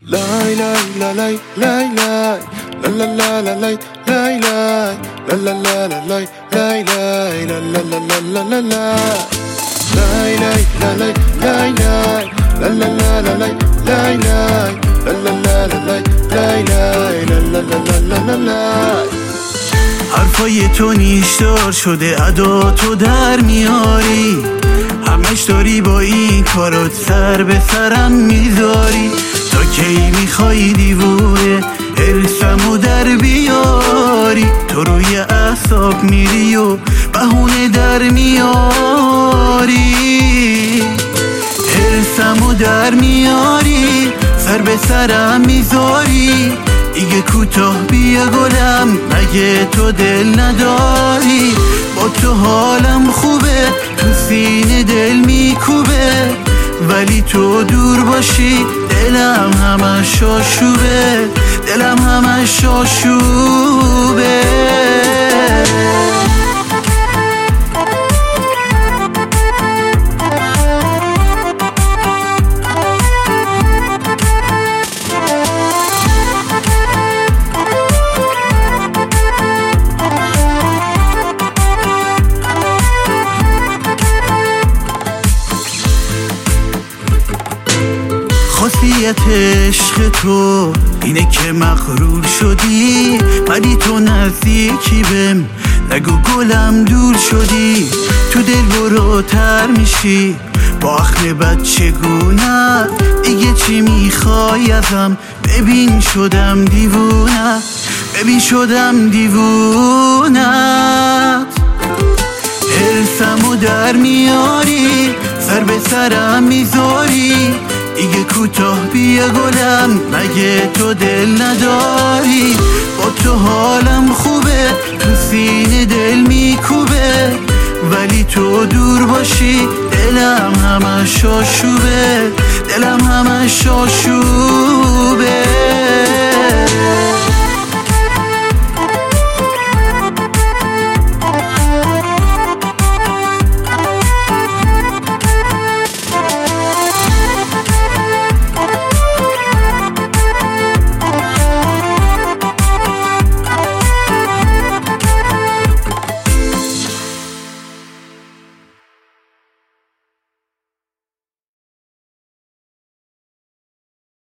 Lay lay la lay lay lay la la la la lay lay lay la la la la lay lay lay la la la la la la lay lay la lay lay lay la la la la lay lay lay la la la la lay lay lay la la la la la حرفای تو نیشدار شده ادا تو در میاری، همش داری با این کارات سر به سرم میذاری. تا کی میخوای دیوونه ارسمو در بیاری؟ تو روی اعصاب میری و بهونه در میاری، ارسمو در میاری، سر به سرم میذاری. دیگه کوتاه بیا گلم، مگه تو دل نداری؟ با تو حالم خوبه، تو سینه دل میکوبه، ولی تو دور باشی دلم همش آشوبه، دلم همش آشوبه. خاصیت عشق تو اینه که مغرور شدی، ولی تو نزدیکی بهم، نگو گلم دور شدی. تو دل برو تر میشی با اخم بد چگونه، دیگه چی میخوای ازم؟ ببین شدم دیوونه، ببین شدم دیوونت. حرسمو در میاری، سر به سرم میذاری. دیگه کوتاه بیا گلم، مگه تو دل نداری؟ با تو حالم خوبه، تو سینه دل میکوبه، ولی تو دور باشی دلم همش آشوبه، دلم همش آشوبه.